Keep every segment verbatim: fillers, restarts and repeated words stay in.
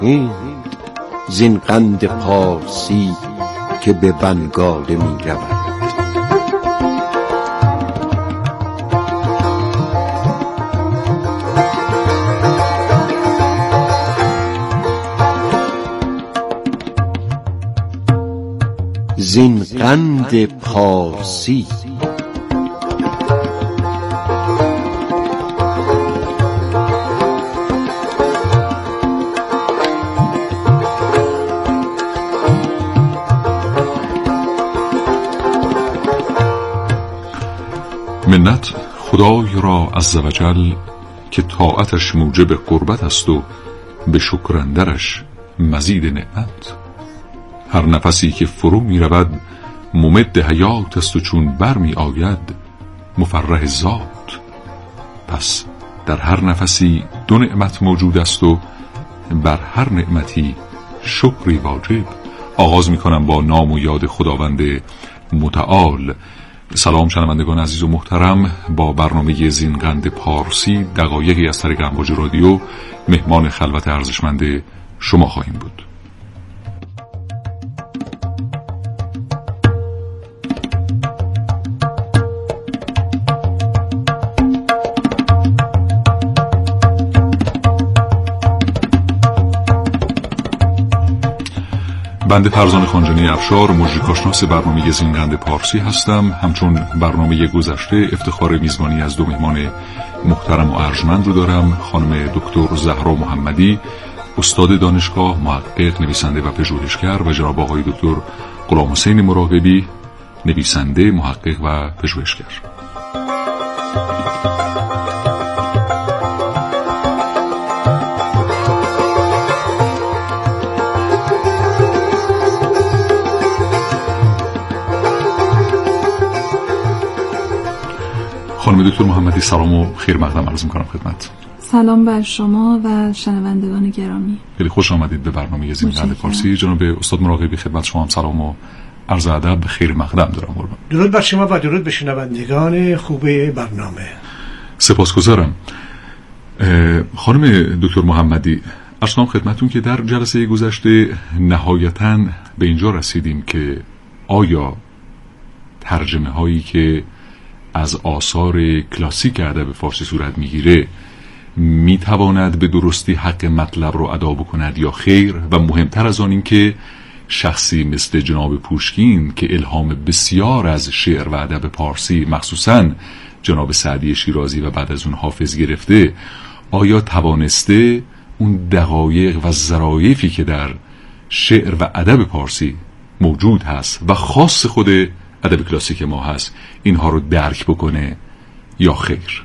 این زین قند پارسی که به بنگاله می رود. زین قند پارسی منت خدای را عزوجل که طاعتش موجب قربت است و به شکر اندرش مزید نعمت. هر نفسی که فرو می رود ممد حیات است و چون بر می آید مفرح ذات. پس در هر نفسی دو نعمت موجود است و بر هر نعمتی شکری واجب. آغاز می کنم با نام و یاد خداوند متعال. سلام شنوندگان عزیز و محترم، با برنامه زین قند پارسی دقایقی از طریق امواج رادیو مهمان خلوت ارزشمند شما خواهیم بود. بنده فرزان خانجانی افشار، مجری کارشناس برنامه زین قند پارسی هستم. همچون برنامه گذشته افتخار میزبانی از دو مهمان محترم و ارجمند رو دارم. خانم دکتر زهرا محمدی، استاد دانشگاه، محقق، نویسنده و پژوهشگر، و جناب آقای دکتر غلام حسین مراقبی، نویسنده، محقق و پژوهشگر. خانم دکتر محمدی، سلام و خیر مقدم عرض می‌کنم خدمت. سلام بر شما و شنوندگان گرامی. خیلی خوش آمدید به برنامه زین قند پارسی. جناب استاد مراقبی، خدمت شما هم سلام و عرض ادب، خیر مقدم دارم. قربان. درود بر شما و درود به شنوندگان خوب برنامه. سپاسگزارم. خانم دکتر محمدی، عرض کنم خدمتتون که در جلسه گذشته نهایتاً به اینجا رسیدیم که آیا ترجمه هایی که از آثار کلاسیک ادب فارسی صورت میگیره میتواند به درستی حق مطلب رو ادا بکند یا خیر؟ و مهمتر از آن این که شخصی مثل جناب پوشکین که الهام بسیار از شعر و ادب پارسی مخصوصاً جناب سعدی شیرازی و بعد از اون حافظ گرفته، آیا توانسته اون دقایق و ظرافتی که در شعر و ادب پارسی موجود هست و خاص خود ادب کلاسیک ما هست اینها رو درک بکنه یا خیر؟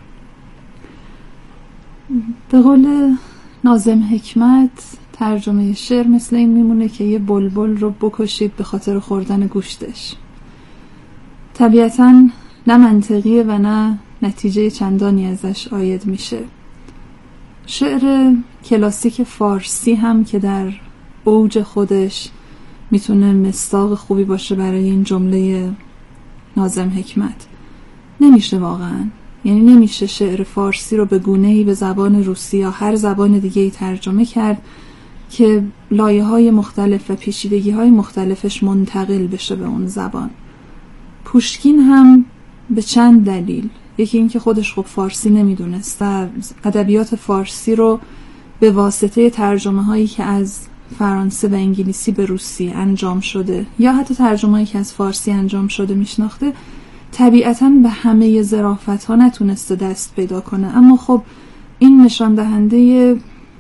به قول ناظم حکمت، ترجمه شعر مثل این میمونه که یه بلبل رو بکشید به خاطر خوردن گوشتش. طبیعتاً نه منطقیه و نه نتیجه چندانی ازش عاید میشه. شعر کلاسیک فارسی هم که در اوج خودش میتونه مصداق خوبی باشه برای این جمله ناظم حکمت، نمیشه واقعا. یعنی نمیشه شعر فارسی رو به گونه‌ای به زبان روسی یا هر زبان دیگه‌ای ترجمه کرد که لایه‌های مختلف و پیچیدگی‌های مختلفش منتقل بشه به اون زبان. پوشکین هم به چند دلیل، یکی این که خودش خب فارسی نمیدونست و ادبیات فارسی رو به واسطه ترجمه‌هایی که از فرانسه و انگلیسی به روسی انجام شده یا حتی ترجمه‌ای که از فارسی انجام شده میشناخته، طبیعتاً به همه ظرافت‌ها نتونسته دست پیدا کنه. اما خب این نشان دهنده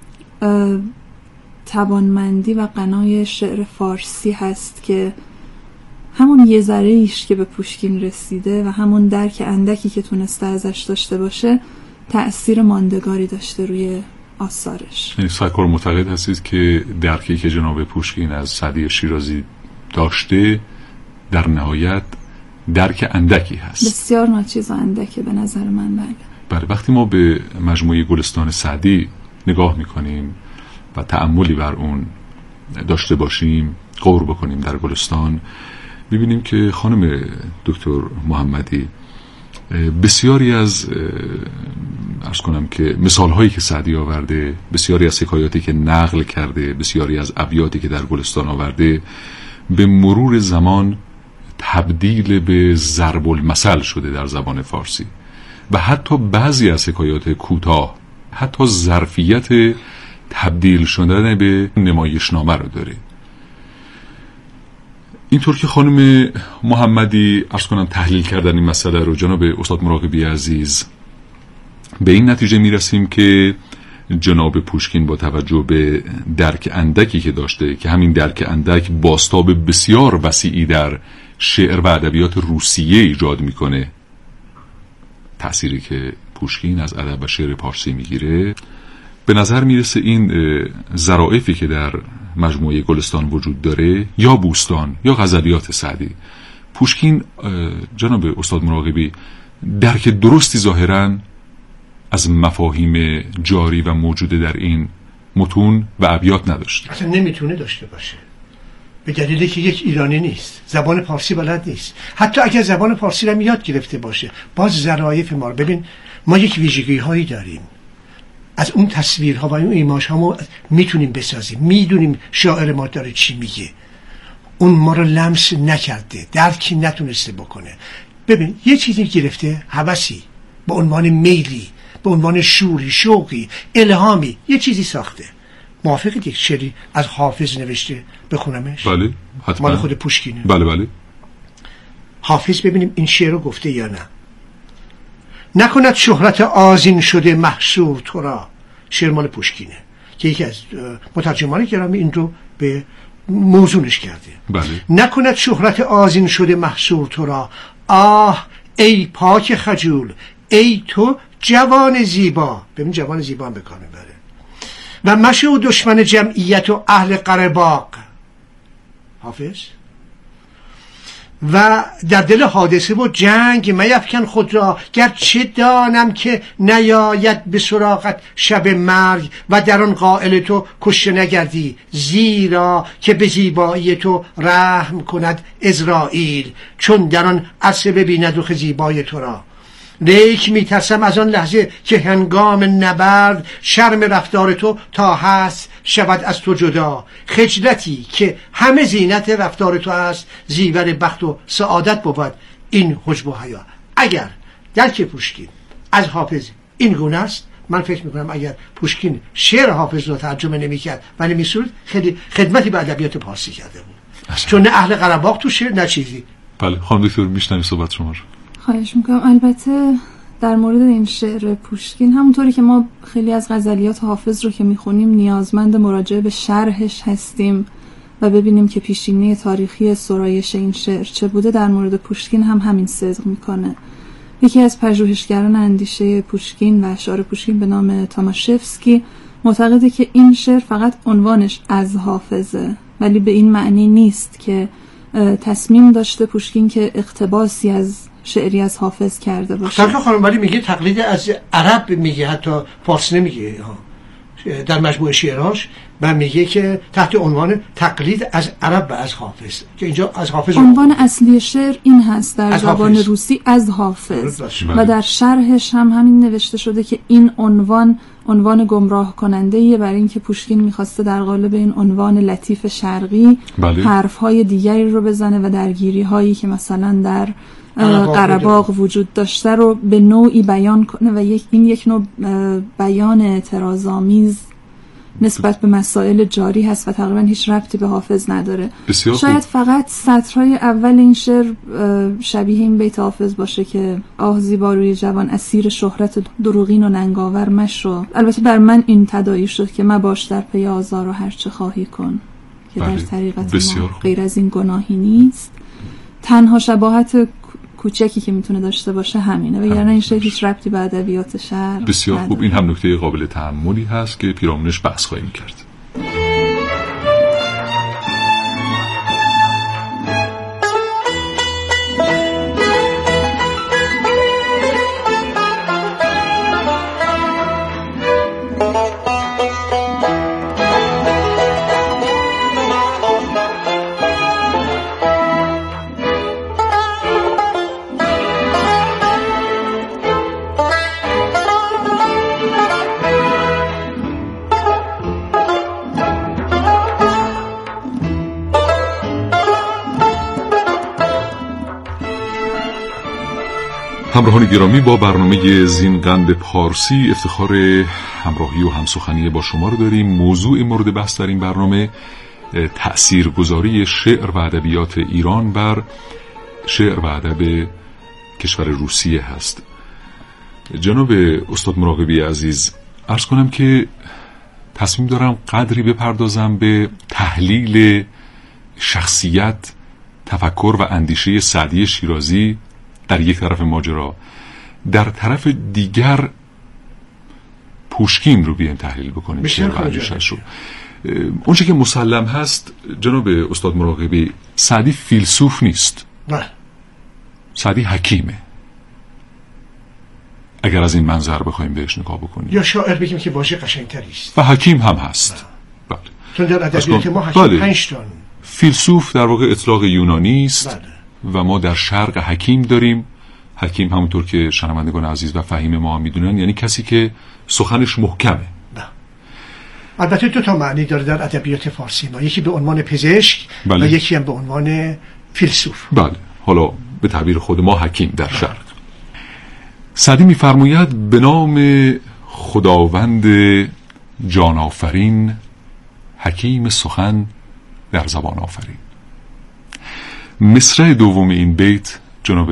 توانمندی و غنای شعر فارسی هست که همون یه ذره ایش که به پوشکین رسیده و همون درک اندکی که تونسته ازش داشته باشه تأثیر ماندگاری داشته روی آثارش. یعنی سرکار معتقد هستید که درکی که جناب پوشکین از سعدی شیرازی داشته در نهایت درک اندکی هست، بسیار ناچیز و اندکه به نظر من. بله بله. وقتی ما به مجموعه گلستان سعدی نگاه میکنیم و تأملی بر اون داشته باشیم، غور بکنیم در گلستان، ببینیم که خانم دکتر محمدی بسیاری از عرض کنم که مثال هایی که سعدی آورده، بسیاری از حکایاتی که نقل کرده، بسیاری از ابیاتی که در گلستان آورده، به مرور زمان تبدیل به ضرب المثل شده در زبان فارسی و حتی بعضی از حکایات کوتاه حتی ظرفیت تبدیل شدن به نمایشنامه رو داره. اینطور که خانم محمدی عرض کنم تحلیل کردن این مسئله رو، جناب استاد مراقبی عزیز، به این نتیجه میرسیم که جناب پوشکین با توجه به درک اندکی که داشته که همین درک اندک بازتاب بسیار وسیعی در شعر و ادبیات روسیه ایجاد میکنه، تأثیری که پوشکین از ادب و شعر پارسی میگیره، به نظر میرسه این ظرافتی که در مجموعه گلستان وجود داره، یا بوستان یا غزلیات سعدی، پوشکین جناب استاد مراقبی درک درستی ظاهراً از مفاهیم جاری و موجوده در این متون و ابیات نداشته. اصلا نمیتونه داشته باشه، به دلیلی که یک ایرانی نیست، زبان پارسی بلد نیست. حتی اگر زبان پارسی رو یاد گرفته باشه، باز ظرایف ما رو ببین، ما یک ویژگی هایی داریم، از اون تصویرها و اون ایماژ ها ما میتونیم بسازیم، میدونیم شاعر ما داره چی میگه، اون ما رو لمس نکرده، درکی نتونسته بکنه. ببین یه چیزی گرفته، هوسی، به عنوان میلی، به عنوان شوری، شوقی، الهامی، یه چیزی ساخته. موافقی یک شعری از حافظ نوشته بخونمش؟ بله حتما. مال خود پوشکینه. بله بله. حافظ ببینیم این شعر رو گفته یا نه. نکند شهرت آذین شده محصور تو را، شعر مال پوشکینه که یکی از مترجمان گرامی این رو به موزونش کرده. بله. نکند شهرت آذین شده محصور تو را، آه ای پاک خجول، ای تو جوان زیبا. ببین جوان زیبا هم به کار میبره. و مشو دشمن جمعیت و اهل قرباق، حافظ. و در دل حادثه و جنگ میفکن خود را، گرچه دانم که نیاید به سراغت شب مرگ، و در آن قائل تو کشته نگردی، زیرا که به زیبایی تو رحم کند عزرائیل، چون در آن عرصه ببیند رخ زیبای تو را. لیک میترسم از آن لحظه که هنگام نبرد، شرم رفتار تو تا هست شود از تو جدا، خجلتی که همه زینت رفتار تو است، زیور بخت و سعادت بود این حجب و حیا. اگر درک پوشکین از حافظ این گونه است، من فکر میکنم اگر پوشکین شعر حافظ رو ترجمه نمیکرد و نمیسرد، خیلی خدمتی به ادبیات پارسی کرده بود، چون نه اهل قرباق تو شعر نه چیزی. بله خانم دکتر میشنویم صحبت شما رو. خواهش میکنم. البته در مورد این شعر پوشکین، همونطوری که ما خیلی از غزلیات حافظ رو که میخونیم نیازمند مراجعه به شرحش هستیم و ببینیم که پیشینه تاریخی سرایش این شعر چه بوده، در مورد پوشکین هم همین صدق میکنه. یکی از پژوهشگران اندیشه پوشکین و اشعار پوشکین به نام تاماشفسکی معتقده که این شعر فقط عنوانش از حافظه، ولی به این معنی نیست که تصمیم داشته پوشکین که اقتباسی از شعری از حافظ کرده باشه. ترک خانم‌ولی میگه تقلید از عرب میگه، حتی فارسی نمیگه. در مجموعه شعراش من میگه که تحت عنوان تقلید از عرب و از حافظ، که اینجا از حافظ عنوان اصلی شعر این هست در زبان روسی، از حافظ، و در شرحش هم همین نوشته شده که این عنوان عنوان گمراه کننده ایه، برای اینکه پوشکین میخواسته در قالب این عنوان لطیف شرقی بله. حرفهای دیگری رو بزنه و درگیری هایی که مثلا در قرباق وجود داشته رو به نوعی بیان کنه و یک این یک نوع بیان اعتراض‌آمیز نسبت به مسائل جاری هست و تقریبا هیچ ربطی به حافظ نداره. شاید فقط سطرهای اول این شعر شبیه این بیت حافظ باشه که آه زیبا روی جوان، اسیر شهرت دروغین و ننگاور مشو. البته بر من این تداعی شد که مباش در پی آزار و هرچه خواهی کن، که در طریقت ما غیر از این گناهی نیست. تنها شباهت کوچکی که میتونه داشته باشه همینه، وگرنه این شعر هیچ ربطی به ادبیات شعر بسیار خوب. این هم نکته قابل تأملی هست که پیرامونش بحث خواهیم کرد. همراهان گرامی، با برنامه زینقند پارسی افتخار همراهی و همسخنی با شما رو داریم. موضوع مورد بحث در این برنامه تأثیرگذاری شعر و ادبیات ایران بر شعر و ادب کشور روسیه هست. جناب استاد مراقبی عزیز، عرض کنم که تصمیم دارم قدری بپردازم به تحلیل شخصیت، تفکر و اندیشه سعدی شیرازی در یک طرف ماجرا، در طرف دیگر پوشکین رو بیایم تحلیل بکنیم شعر و اندیشه‌اش رو. اونچه که مسلم هست جناب استاد مراقبی، سعدی فیلسوف نیست، نه، سعدی حکیمه، اگر از این منظر بخوایم بهش نگاه بکنیم. یا شاعر بگیم که واژه قشنگتری است، و حکیم هم هست. بله. چون در ادبیات ما حکیم بله. پنج تا. فیلسوف در واقع اطلاق یونانی است. بله. و ما در شرق حکیم داریم. حکیم همونطور که شنوندگان عزیز و فهیم ما هم میدونن یعنی کسی که سخنش محکمه. نه. البته دو تا معنی داره در ادبیات فارسی ما، یکی به عنوان پزشک بله. و یکی هم به عنوان فیلسوف. بله. حالا به تعبیر خود ما حکیم در شرق. سعدی میفرماید به نام خداوند جان آفرین، حکیم سخن در زبان آفرین. مصرع دوم این بیت جناب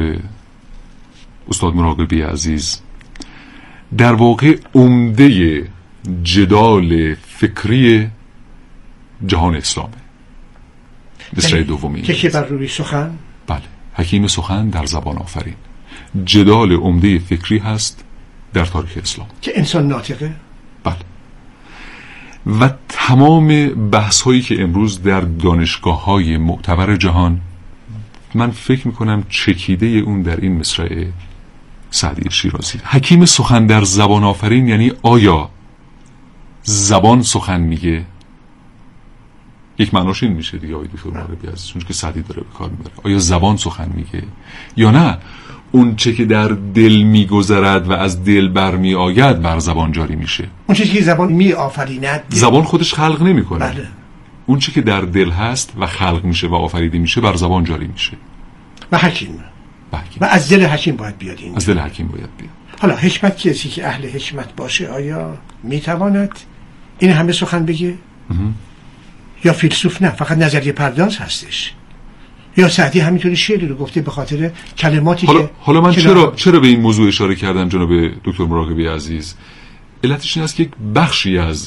استاد مراقبی عزیز در واقع عمده جدال فکری جهان اسلامه. مصرع دوم این که که بر روی سخن، بله، حکیم سخن در زبان آفرین، جدال عمده فکری هست در تاریخ اسلام که انسان ناطقه. بله. و تمام بحث هایی که امروز در دانشگاه های معتبر جهان، من فکر میکنم چکیده اون در این مصرع سعدی شیرازی. حکیم سخن در زبان آفرین یعنی آیا زبان سخن میگه؟ یک معناش این میشه دیگه آقای دکتر مراقبی عزیز، چون که سعدی داره به کار میبره. آیا زبان سخن میگه یا نه اون چه که در دل میگذرد و از دل برمی آید بر زبان جاری میشه؟ اون چیزی که زبان می آفریند، زبان خودش خلق نمیکنه. بله. اون چه که در دل هست و خلق میشه و آفریده میشه بر زبان جاری میشه. و حکیم و, حکیم. و از دل حکیم باید بیاد این. از دل حکیم باید بیاد. حالا حکمت کسی که اهل حکمت باشه آیا میتواند این همه سخن بگه؟ یا فیلسوف نه، فقط نظریه پرداز هستش؟ یا سعدی همینطوری شعری رو گفته به خاطر کلماتی حالا که حالا من چرا چرا به این موضوع اشاره کردم جناب دکتر مراقبی عزیز؟ علتش این است که یک بخشی از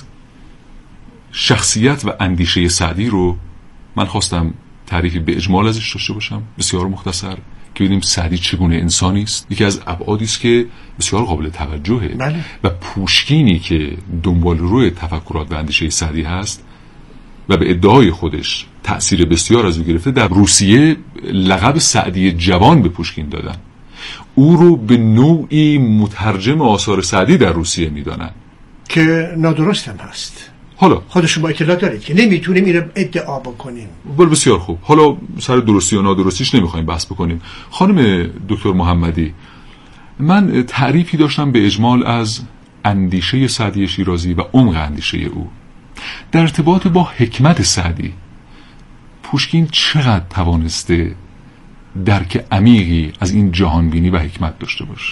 شخصیت و اندیشه سعدی رو من خواستم تعریفی به اجمال ازش داشته باشم، بسیار مختصر، که ببینیم سعدی چگونه انسانی است. یکی از ابعادی است که بسیار قابل توجهه. بله. و پوشکینی که دنبال روی تفکرات و اندیشه سعدی هست و به ادعای خودش تأثیر بسیار از او گرفته، در روسیه لقب سعدی جوان به پوشکین دادن. او رو به نوعی مترجم آثار سعدی در روسیه میدانن که نادرست هم هست. حالا خودشون با اطلاع دارید که نمیتونیم این رو ادعا بکنیم. بل بسیار خوب. حالا سر درستی و نادرستیش نمیخوایم بحث بکنیم. خانم دکتر محمدی، من تعریفی داشتم به اجمال از اندیشه سعدی شیرازی و عمق اندیشه او. در ارتباط با حکمت سعدی، پوشکین چقدر توانسته درک عمیقی از این جهانبینی و حکمت داشته باشه؟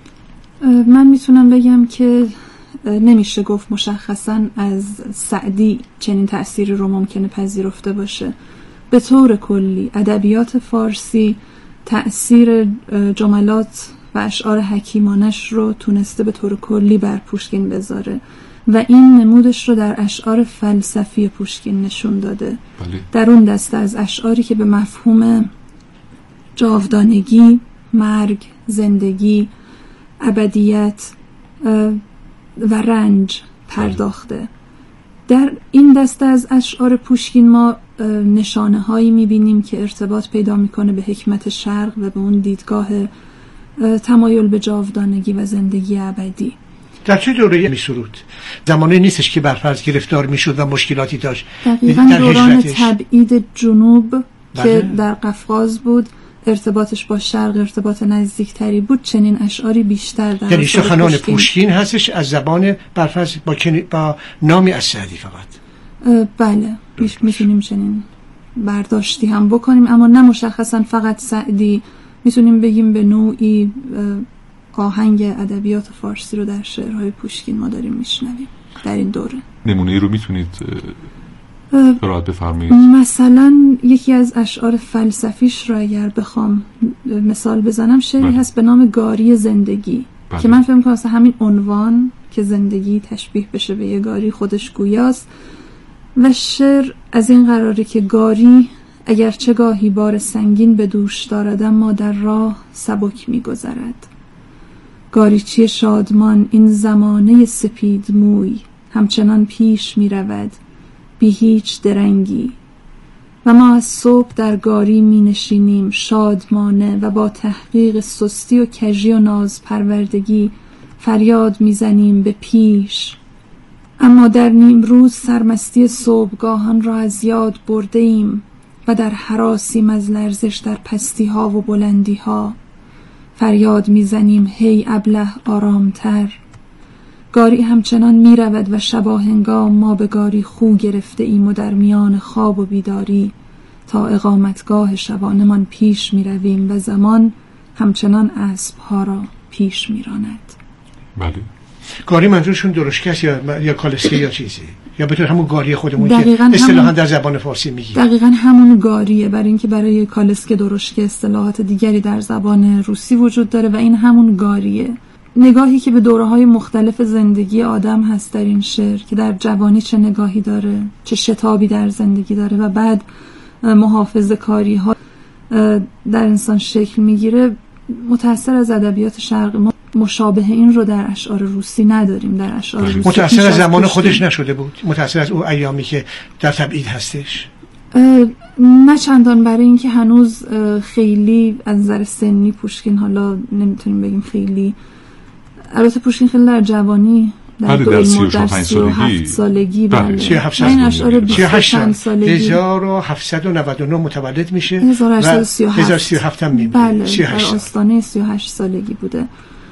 من میتونم بگم که نمیشه گفت مشخصا از سعدی چنین تأثیری رو ممکنه پذیرفته باشه. به طور کلی ادبیات فارسی تأثیر جملات و اشعار حکیمانش رو تونسته به طور کلی بر پوشکین بذاره و این نمودش رو در اشعار فلسفی پوشکین نشون داده. بله. در اون دسته از اشعاری که به مفهوم جاودانگی، مرگ، زندگی، ابدیت و رنج پرداخته. در این دسته از اشعار پوشکین ما نشانه هایی میبینیم که ارتباط پیدا میکنه به حکمت شرق و به اون دیدگاه تمایل به جاودانگی و زندگی ابدی. در چه دوره می سرود؟ زمانی نیستش که برفرض گرفتار می شد و مشکلاتی داشت. دقیقاً دوران تبعید جنوب بله. که در قفقاز بود، ارتباطش با شرق ارتباط نزدیکتری بود، چنین اشعاری بیشتر در یعنی سخنان پوشکین. پوشکین هستش از زبان برفرض با, کنی... با نامی از سعدی فقط. بله بیش میتونیم چنین برداشتی هم بکنیم، اما نه مشخصا فقط سعدی. میتونیم بگیم به نوعی آهنگ ادبیات فارسی رو در شعرهای پوشکین ما داریم میشنویم در این دوره. نمونه ای رو میتونید قرائت بفرمایید؟ مثلا یکی از اشعار فلسفیش رو اگر بخوام مثال بزنم، شعری بله. هست به نام گاری زندگی بله. که من فکر می‌کنم اصلا همین عنوان که زندگی تشبیه بشه به یه گاری خودش گویاست و شعر از این قراره که گاری اگر چه گاهی بار سنگین به دوش دارد اما در راه سبک می‌گذرد. گاریچی شادمان این زمانه سپید موی همچنان پیش می‌رود بی هیچ درنگی و ما از صبح در گاری می نشینیم شادمانه و با تحقیق سستی و کژی و ناز پروردگی فریاد می زنیم به پیش. اما در نیم روز سرمستی صبحگاهان را از یاد برده ایم و در هراسیم از لرزش در پستی ها و بلندی ها فریاد می زنیم هی ابله آرامتر. گاری همچنان می رود و شبا هنگام ما به گاری خو گرفته ایم و در میان خواب و بیداری تا اقامتگاه شبانمان پیش می رویم و زمان همچنان اسبها را پیش می راند. بله. گاری منظورشون درشکست یا یا کالسکه یا چیزی یا به طور همون گاری خودمون که اصطلاحاً در زبان فارسی میگی؟ دقیقاً همون گاریه، برای اینکه برای کالسکه درشکه اصطلاحات دیگری در زبان روسی وجود داره و این همون گاریه. نگاهی که به دوره‌های مختلف زندگی آدم هست در این شعر که در جوانی چه نگاهی داره، چه شتابی در زندگی داره و بعد محافظه‌کاری ها در انسان شکل میگیره، متأثر از ادبیات شرقی. ما مشابه این رو در اشعار روسی نداریم. در اشعار روسی متأثر از زمان خودش نشده بود، متأثر از اون ایامی که در تبعید هستش. نه چندان، برای اینکه هنوز خیلی از نظر سنی پوشکین، حالا نمیتونیم بگیم خیلی، البته پوشکین خیلی در جوانی در در سی و هفت سالگی بله سی و هفت این اشعار بیست و پنج سالگی هزار و هفتصد و نود و نه متولد میشه هزار و هشتصد و سی و هفت هزار و سی و هفت هم میمیره. بله در آستانه سی و هشت سالگی بوده.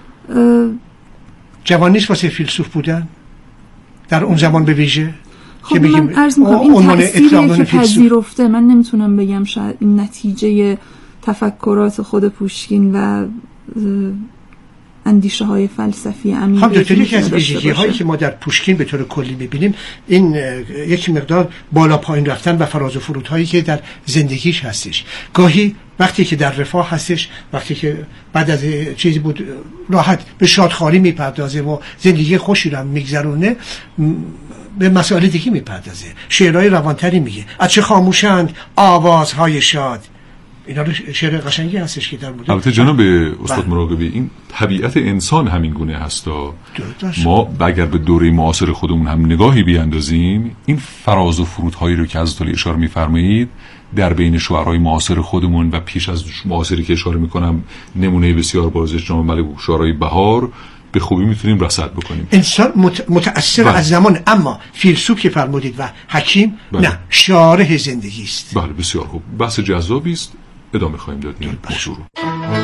جوان نیست واسه فیلسوف بودن در اون زمان به ویژه. خب من عرض میکنم این تأثیری که پذیرفته، من نمیتونم بگم شاید این نتیجه تفکرات خود پوشکین و اندیشه های فلسفی عمیقی. خب دکتر، یکی از ویژگی هایی که ما در پوشکین به طور کلی میبینیم این یک مقدار بالا پایین رفتن و فراز و فرود هایی که در زندگیش هستش. گاهی وقتی که در رفاه هستش، وقتی که بعد از چیزی بود راحت به شادخواری میپردازه و زندگی خوشی رو میگذرونه، به مسائل دیگه میپردازه، شعرهای روانتری میگه. از چه خاموشند آوازهای شاد. اینا رو شعر قشنگی هستش که در مورد. البته جناب استاد مراقبی، این طبیعت انسان همین گونه هستا. ما اگر به دوره معاصر خودمون هم نگاهی بیاندازیم، این فراز و فرودهایی رو که از طول اشاره میفرمایید در بین شعرهای معاصر خودمون و پیش از معاصری که اشاره میکنم، نمونه بسیار بارزش جناب ملک شعرهای بهار، به خوبی میتونیم رصد بکنیم. انسان متأثر از زمان، اما فیلسوف که فرمودید و حکیم بله. نه، شارح زندگی است. بله بسیار خوب، بحث جذابی است، ادامه خواهیم داد این موضوع رو.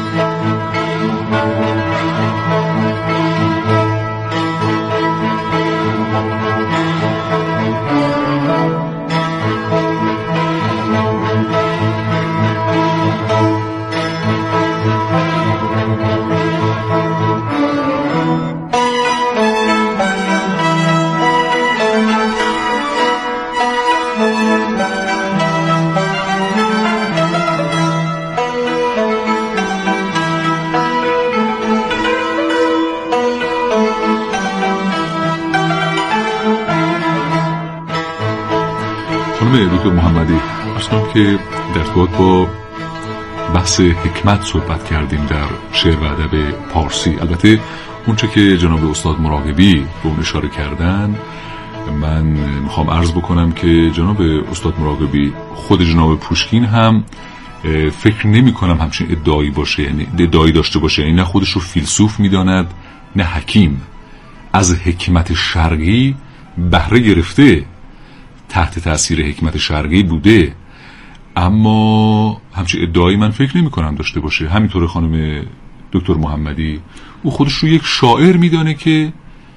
دکتر محمدی، اصلا که در ارتباط با بحث حکمت صحبت کردیم در شعر و ادب پارسی، البته اونچه که جناب استاد مراقبی به اون اشاره کردن، من میخوام عرض بکنم که جناب استاد مراقبی خود جناب پوشکین هم فکر نمی کنم همچین ادعایی باشه، یعنی ادعایی داشته باشه، یعنی نه خودش رو فیلسوف میداند نه حکیم. از حکمت شرقی بهره گرفته، تحت تاثیر حکمت شرقی بوده، اما همچین ادعایی من فکر نمی کنم داشته باشه. همینطور خانم دکتر محمدی، او خودش رو یک شاعر میدانه که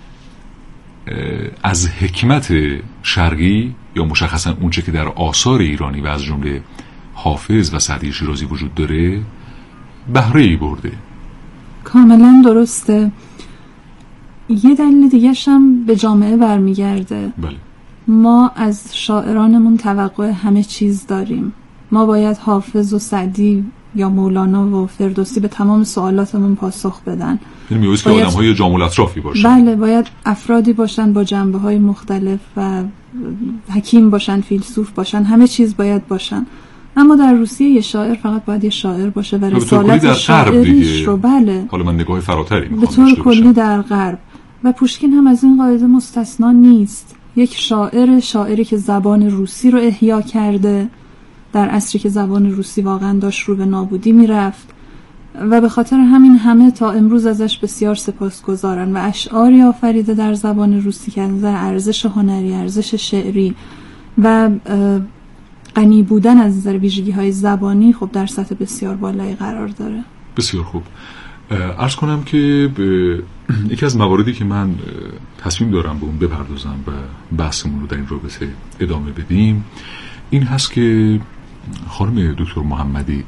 از حکمت شرقی یا مشخصا اونچه که در آثار ایرانی و از جمله حافظ و سعدی شیرازی وجود داره بهره ای برده. کاملا درسته. یه دلیل دیگه هم به جامعه برمیگرده. بله. ما از شاعرانمون توقع همه چیز داریم. ما باید حافظ و سعدی یا مولانا و فردوسی به تمام سوالاتمون پاسخ بدن. یعنی میوست که آدم های جامع الاطرافی باشن. بله، باید افرادی باشن با جنبه های مختلف و حکیم باشن، فیلسوف باشن، همه چیز باید باشن. اما در روسیه یه شاعر فقط باید یه شاعر باشه و رسالت شاعریش رو بله حالا من نگاه فراتری میخوام به طور کلی در غرب. و پوشکین هم از این قاعده مستثنا نیست. یک شاعر شاعری که زبان روسی رو احیا کرده در عصری که زبان روسی واقعا داشت رو به نابودی میرفت و به خاطر همین همه تا امروز ازش بسیار سپاسگزارن و اشعاری آفریده در زبان روسی که از نظر ارزش هنری، ارزش شعری و غنی بودن از نظر ویژگی‌های زبانی خب در سطح بسیار بالایی قرار داره. بسیار خوب. عرض کنم که یکی از مواردی که من تصمیم دارم به اون بپردازم و بحثمون رو در این رابطه ادامه بدیم این هست که خانم دکتر محمدی،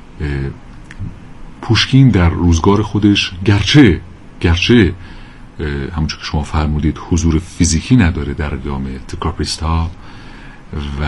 پوشکین در روزگار خودش گرچه گرچه همونجور که شما فرمودید حضور فیزیکی نداره در قیام تکاپریستا و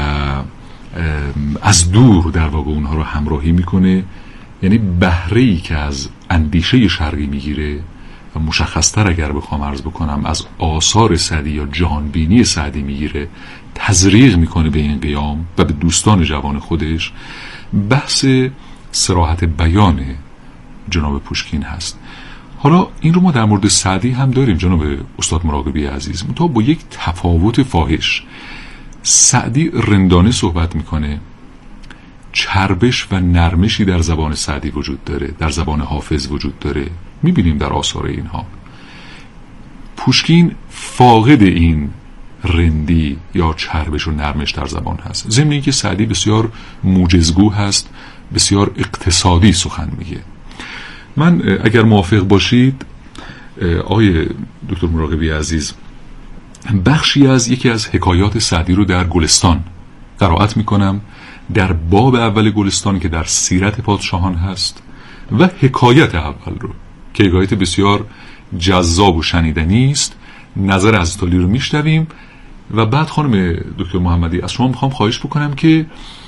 از دور در واقع اونها رو همراهی میکنه، یعنی بهره‌ای که از اندیشه شرقی میگیره و مشخصتر اگر بخوام عرض بکنم از آثار سعدی یا جهانبینی سعدی میگیره، تزریق میکنه به این قیام و به دوستان جوان خودش. بحث صراحت بیان جناب پوشکین هست. حالا این رو ما در مورد سعدی هم داریم جناب استاد مراقبی عزیز، منتها با یک تفاوت فاحش. سعدی رندانه صحبت میکنه، چربش و نرمشی در زبان سعدی وجود داره، در زبان حافظ وجود داره، میبینیم در آثار اینها. پوشکین فاقد این رندی یا چربش و نرمش در زبان هست، ضمن اینکه سعدی بسیار موجزگو هست، بسیار اقتصادی سخن میگه. من اگر موافق باشید آقای دکتر مراقبی عزیز، بخشی از یکی از حکایات سعدی رو در گلستان قرائت میکنم، در باب اول گلستان که در سیرت پادشاهان هست و حکایت اول رو که حکایت بسیار جذاب و شنیدنی است. نظر عزیزتالی رو میشنویم و بعد خانم دکتر محمدی از شما میخوام خواهش بکنم که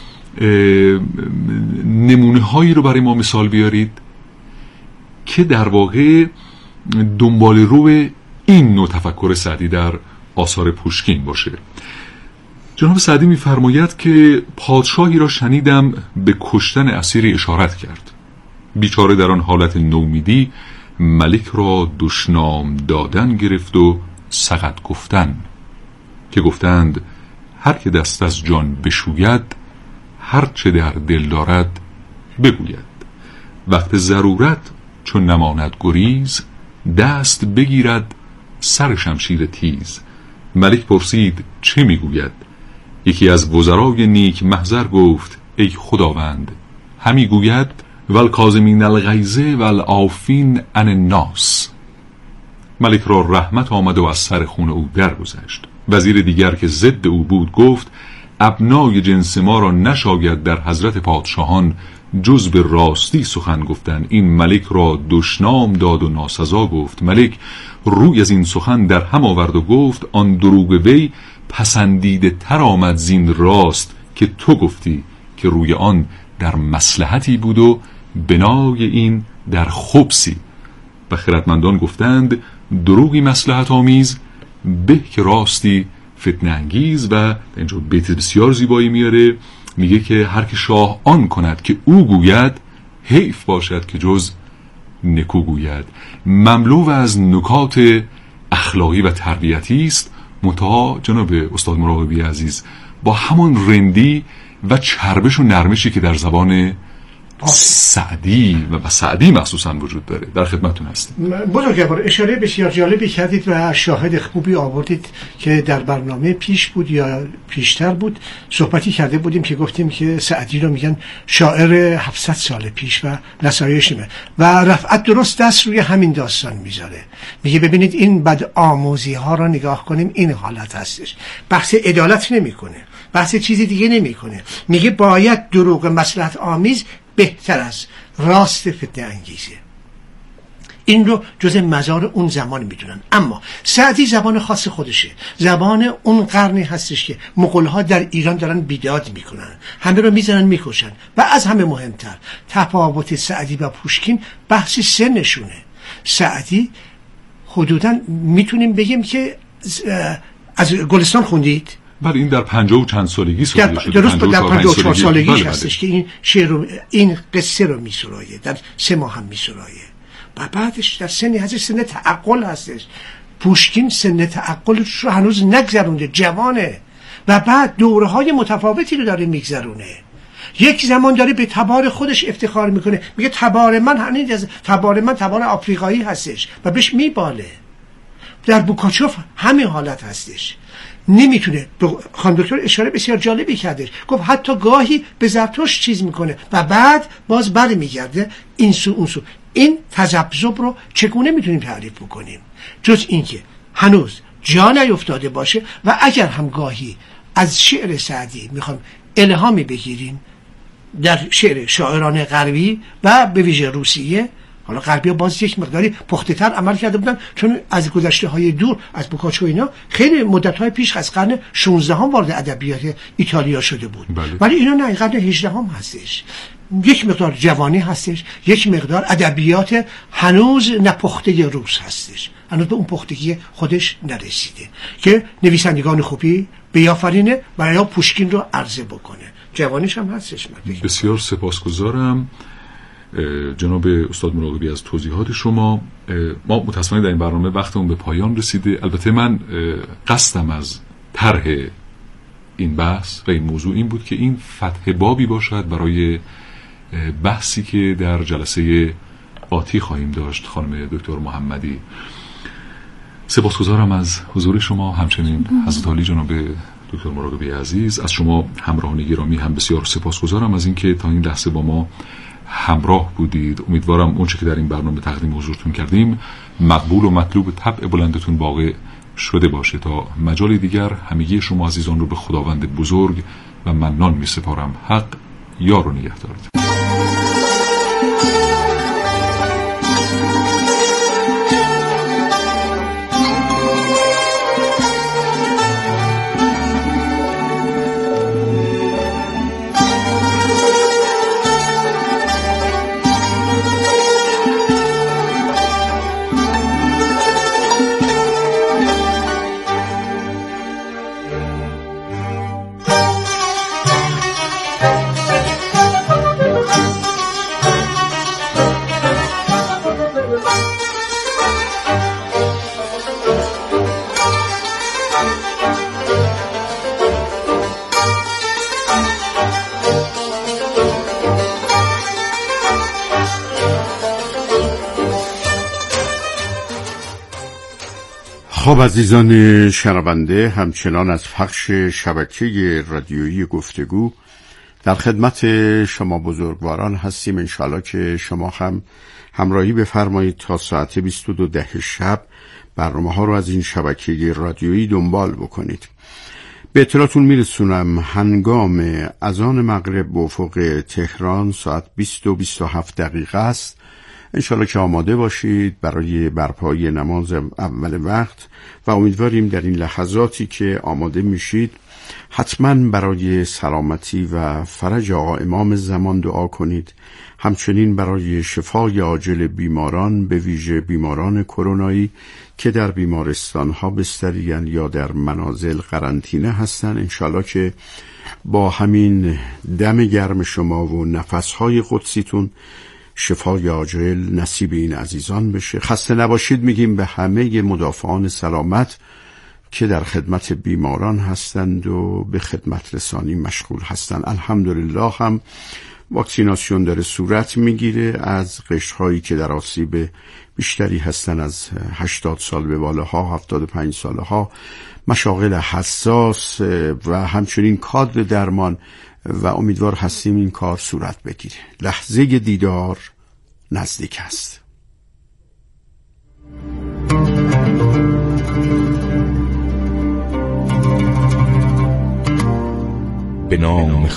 نمونه هایی رو برای ما مثال بیارید که در واقع دنبال رو این نوع تفکر سعدی در آثار پوشکین باشه. جناب سعدی می‌فرماید که پادشاهی را شنیدم به کشتن اسیری اشارت کرد. بیچاره در آن حالت نومیدی ملک را دشنام دادن گرفت و سقط گفتن، که گفتند هر که دست از جان بشوید هر چه در دل دارد بگوید. وقت ضرورت چون نماند گریز دست بگیرد سر شمشیر تیز. ملک پرسید چه میگوید؟ یکی از وزرای نیک محضر گفت ای خداوند همی گوید والکاظمین الغیظ والعافین عن الناس. ملک را رحمت آمد و از سر خون او درگذشت. وزیر دیگر که ضد او بود گفت ابنای جنس ما را نشاید در حضرت پادشاهان جز به راستی سخن گفتن. این ملک را دشنام داد و ناسزا گفت. ملک روی از این سخن در هم آورد و گفت آن دروغ وی پسندیده تر آمد زین راست که تو گفتی که روی آن در مصلحتی بود و بنای این در خبثی. و خردمندان گفتند دروغی مصلحت آمیز به که راستی فتنه انگیز. و اینجا بیت بسیار زیبایی میاره، میگه که هر که شاه آن کند که او گوید حیف باشد که جز نکو گوید. مملو از نکات اخلاقی و تربیتی است، منتها جناب استاد مراقبی عزیز با همون رندی و چربش و نرمشی که در زبان سعدی و سعدی مخصوصا وجود داره. در خدمتتون هستیم. بزرگوار اشاره بسیار جالبی کردید و شاهد خوبی آوردید که در برنامه پیش بود یا پیشتر بود صحبتی کرده بودیم که گفتیم که سعدی رو میگن شاعر هفتصد سال پیش و نصایشمه و رفعت درست دست روی همین داستان میذاره. میگه ببینید این بد آموزی ها رو نگاه کنیم، این حالت هستش. بحث عدالت نمیکنه، بحث چیزی دیگه نمیکنه. میگه باید دروغ مصلحت آمیز بهتر از راست فتنه انگیزه. این رو جز مزار اون زمان میدونن. اما سعدی زبان خاص خودشه، زبان اون قرنی هستش که مغول‌ها در ایران دارن بیداد میکنن، همه رو میزنن میکشن. و از همه مهمتر تفاوت سعدی و پوشکین بحث سنشونه. سعدی حدوداً میتونیم بگیم که از گلستان خوندید؟ بله، این در پنجاه و چند سالگی ساخته شده. درست در پنجاه و چهار سالگیش بله هستش که این شعر رو، این قصه رو میسرایه، در سه ماه هم میسرایه. و بعدش در سنی هستش، سن تعقل هستش. پوشکین سن تعقلش رو هنوز نگذرونده، جوانه و بعد دوره‌های متفاوتی رو داره میگذرونه. یک زمان داره به تبار خودش افتخار میکنه، میگه تبار من همین تبار من تبار آفریقایی هستش و بهش میباله. در بوکاچوف همین حالت هستش، نمیتونه. خانم دکتر اشاره بسیار جالبی کردش، گفت حتی گاهی به زرتشت چیز میکنه و بعد باز بر میگرده این سو اون سو. این تذبذب رو چگونه میتونیم تعریف بکنیم جز اینکه هنوز جا نیفتاده باشه. و اگر هم گاهی از شعر سعدی میخوام الهامی بگیریم در شعر شاعران غربی و به ویژه روسیه، حالا غربی‌ها باز یک مقداری پخته‌تر عمل کرده بودن چون از گذشته‌های دور از بوکاچو اینا خیلی مدت‌های پیش از قرن شانزدهم هم وارد ادبیات ایتالیا شده بود. بله. ولی اینا نه، قرن هجدهم هم هستش. یک مقدار جوانی هستش، یک مقدار ادبیات هنوز نپخته روس هستش، هنوز به اون پختگی خودش نرسیده که نویسندگان خوبی بیافرینه و یا پوشکین رو عرضه بکنه. جوانیش هم هستش. بسیار سپاسگزارم جناب استاد مراقبی از توضیحات شما. ما متاسفانه در این برنامه وقتمون به پایان رسیده. البته من قصدم از طرح این بحث و این موضوع این بود که این فتح بابی باشد برای بحثی که در جلسه آتی خواهیم داشت. خانم دکتر محمدی، سپاسگزارم از حضور شما. همچنین حضرت عالی جناب دکتر مراقبی عزیز، از شما همراهان گرامی هم بسیار سپاسگزارم از اینکه تا این لحظه با ما همراه بودید. امیدوارم اونچه که در این برنامه تقدیم حضورتون کردیم مقبول و مطلوب طبع بلندتون واقع شده باشه. تا مجال دیگر همگی شما عزیزان رو به خداوند بزرگ و منان می سپارم. حق یار و نگه دارد. خب عزیزان شنونده، همچنان از پخش شبکه رادیویی گفتگو در خدمت شما بزرگواران هستیم. انشاءالله که شما هم همراهی بفرمایید تا ساعت بیست و دو ده شب برنامه ها رو از این شبکه رادیویی دنبال بکنید. به اطلاعتون میرسونم هنگام اذان مغرب به افق تهران ساعت بیست و بیست و هفت دقیقه است. انشاءالله که آماده باشید برای برپایی نماز اول وقت و امیدواریم در این لحظاتی که آماده میشید حتما برای سلامتی و فرج آقا امام زمان دعا کنید. همچنین برای شفای عاجل بیماران، به ویژه بیماران کرونایی که در بیمارستان ها بستریان یا در منازل قرنطینه هستند. انشاءالله که با همین دم گرم شما و نفسهای قدسیتون شفای عاجل نصیب این عزیزان بشه. خسته نباشید میگیم به همه مدافعان سلامت که در خدمت بیماران هستند و به خدمت رسانی مشغول هستند. الحمدلله هم واکسیناسیون داره صورت میگیره از قشرهایی که در آسیب بیشتری هستن، از هشتاد سال به بالاها، هفتاد و پنج ساله ها، مشاغل حساس و همچنین کادر درمان و امیدوار هستیم این کار صورت بگیره. لحظه دیدار نزدیک است. به نام